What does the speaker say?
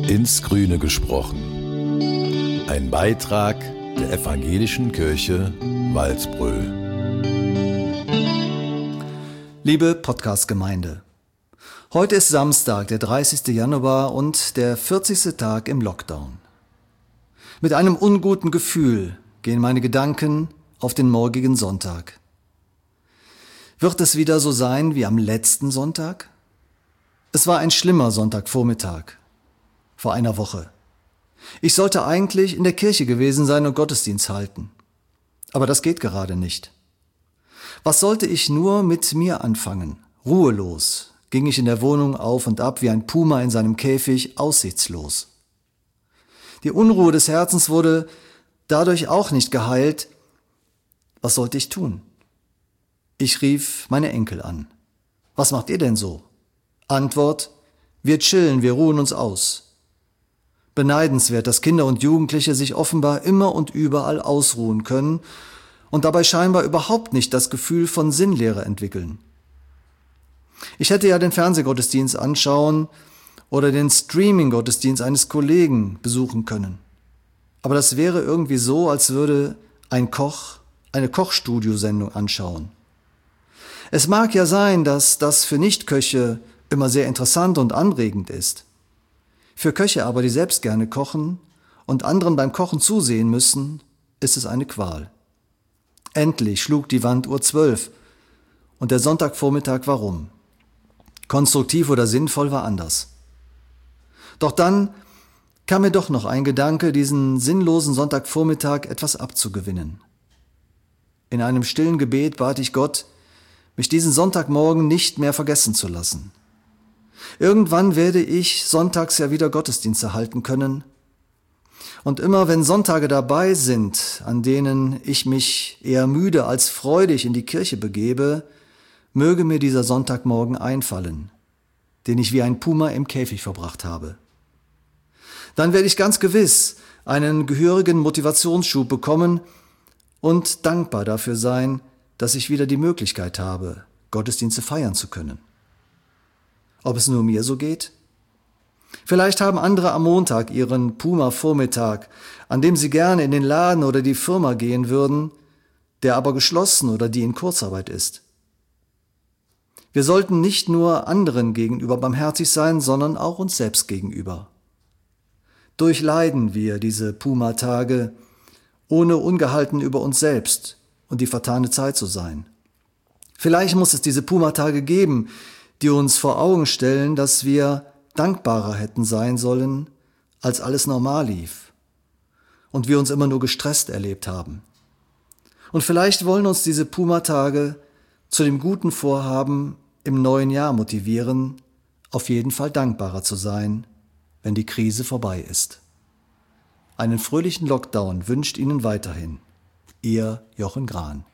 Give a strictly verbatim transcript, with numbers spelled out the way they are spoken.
Ins Grüne gesprochen. Ein Beitrag der Evangelischen Kirche Walsbröl. Liebe Podcast-Gemeinde, heute ist Samstag, der dreißigste Januar und der vierzigste Tag im Lockdown. Mit einem unguten Gefühl gehen meine Gedanken auf den morgigen Sonntag. Wird es wieder so sein wie am letzten Sonntag? Es war ein schlimmer Sonntagvormittag vor einer Woche. Ich sollte eigentlich in der Kirche gewesen sein und Gottesdienst halten. Aber das geht gerade nicht. Was sollte ich nur mit mir anfangen? Ruhelos ging ich in der Wohnung auf und ab wie ein Puma in seinem Käfig, aussichtslos. Die Unruhe des Herzens wurde dadurch auch nicht geheilt. Was sollte ich tun? Ich rief meine Enkel an. Was macht ihr denn so? Antwort: Wir chillen, wir ruhen uns aus. Beneidenswert, dass Kinder und Jugendliche sich offenbar immer und überall ausruhen können und dabei scheinbar überhaupt nicht das Gefühl von Sinnlehre entwickeln. Ich hätte ja den Fernsehgottesdienst anschauen oder den Streaming-Gottesdienst eines Kollegen besuchen können. Aber das wäre irgendwie so, als würde ein Koch eine Kochstudiosendung anschauen. Es mag ja sein, dass das für Nichtköche immer sehr interessant und anregend ist. Für Köche aber, die selbst gerne kochen und anderen beim Kochen zusehen müssen, ist es eine Qual. Endlich schlug die Wanduhr zwölf und der Sonntagvormittag war rum. Konstruktiv oder sinnvoll war anders. Doch dann kam mir doch noch ein Gedanke, diesen sinnlosen Sonntagvormittag etwas abzugewinnen. In einem stillen Gebet bat ich Gott, mich diesen Sonntagmorgen nicht mehr vergessen zu lassen. Irgendwann werde ich sonntags ja wieder Gottesdienste halten können. Und immer wenn Sonntage dabei sind, an denen ich mich eher müde als freudig in die Kirche begebe, möge mir dieser Sonntagmorgen einfallen, den ich wie ein Puma im Käfig verbracht habe. Dann werde ich ganz gewiss einen gehörigen Motivationsschub bekommen und dankbar dafür sein, dass ich wieder die Möglichkeit habe, Gottesdienste feiern zu können. Ob es nur mir so geht? Vielleicht haben andere am Montag ihren Puma-Vormittag, an dem sie gerne in den Laden oder die Firma gehen würden, der aber geschlossen oder die in Kurzarbeit ist. Wir sollten nicht nur anderen gegenüber barmherzig sein, sondern auch uns selbst gegenüber. Durchleiden wir diese Puma-Tage, ohne ungehalten über uns selbst und die vertane Zeit zu sein. Vielleicht muss es diese Puma-Tage geben, die uns vor Augen stellen, dass wir dankbarer hätten sein sollen, als alles normal lief und wir uns immer nur gestresst erlebt haben. Und vielleicht wollen uns diese Puma-Tage zu dem guten Vorhaben im neuen Jahr motivieren, auf jeden Fall dankbarer zu sein, wenn die Krise vorbei ist. Einen fröhlichen Lockdown wünscht Ihnen weiterhin Ihr Jochen Grahn.